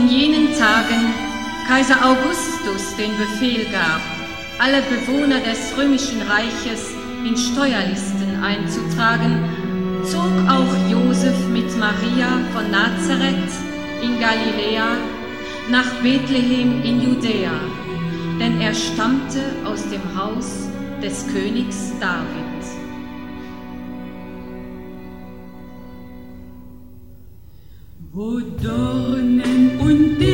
in jenen Tagen Kaiser Augustus den Befehl gab, alle Bewohner des römischen Reiches in Steuerlisten einzutragen, zog auch Josef mit Maria von Nazareth in Galiläa nach Bethlehem in Judäa, denn er stammte aus dem Haus des Königs David. Wo Dornen und